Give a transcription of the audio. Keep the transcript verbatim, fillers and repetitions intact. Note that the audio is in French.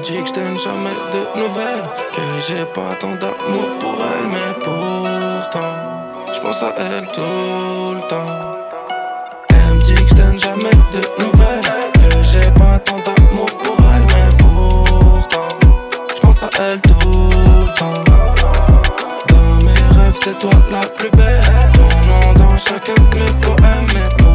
dit que je donne jamais de nouvelles, que j'ai pas tant d'amour pour elle, mais pourtant j'pense à elle tout le temps. Elle me dit que je donne jamais de nouvelles, que j'ai pas tant d'amour pour elle, mais pourtant j'pense à elle tout le temps. Dans mes rêves c'est toi la plus belle, ton nom dans chacun de mes poèmes.